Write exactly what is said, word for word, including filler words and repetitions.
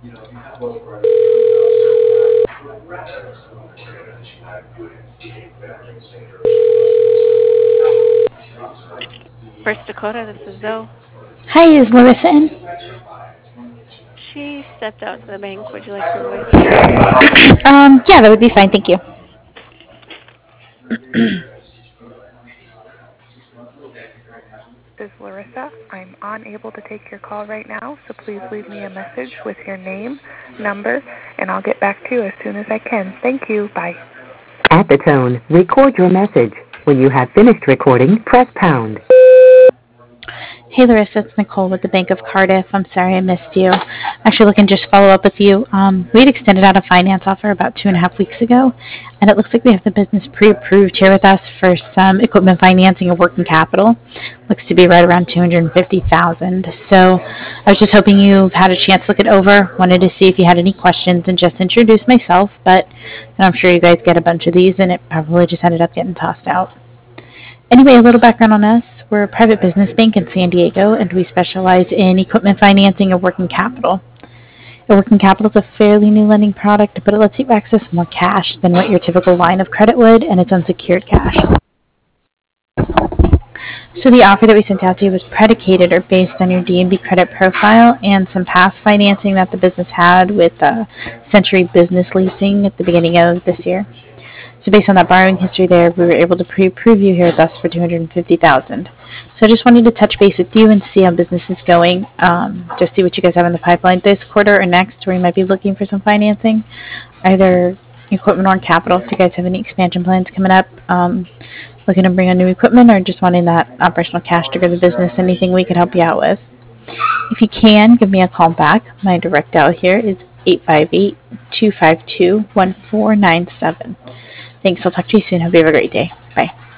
First Dakota, this is Zoe. Hi, is Larissa in? She stepped out to the bank. Would you like her voicemail? Um, yeah, that would be fine. Thank you. This is Larissa. I'm unable to take your call right now, so please leave me a message with your name, number, and I'll get back to you as soon as I can. Thank you. Bye. At the tone, record your message. When you have finished recording, press pound. Hey, Larissa, it's Nicole with the Bank of Cardiff. I'm sorry I missed you. Actually, looking to just follow up with you. Um, we had extended out a finance offer about two and a half weeks ago, and it looks like we have the business pre-approved here with us for some equipment financing and working capital. Looks to be right around two hundred fifty thousand dollars. So I was just hoping you've had a chance to look it over. Wanted to see if you had any questions and just introduce myself, but I'm sure you guys get a bunch of these, and it probably just ended up getting tossed out. Anyway, a little background on us. We're a private business bank in San Diego, and we specialize in equipment financing and working capital. A working capital is a fairly new lending product, but it lets you access more cash than what your typical line of credit would, and it's unsecured cash. So the offer that we sent out to you was predicated or based on your D and B credit profile and some past financing that the business had with uh, Century Business Leasing at the beginning of this year. So based on that borrowing history there, we were able to pre-approve you here with us for two hundred fifty thousand dollars. So I just wanted to touch base with you and see how business is going. Um, just see what you guys have in the pipeline this quarter or next, where you might be looking for some financing, either equipment or capital. If you guys have any expansion plans coming up, um, looking to bring on new equipment, or just wanting that operational cash to grow the business, anything we can help you out with. If you can, give me a call back. My direct dial here is eight five eight, two five two, one four nine seven. Thanks. I'll talk to you soon. Hope you have a great day. Bye.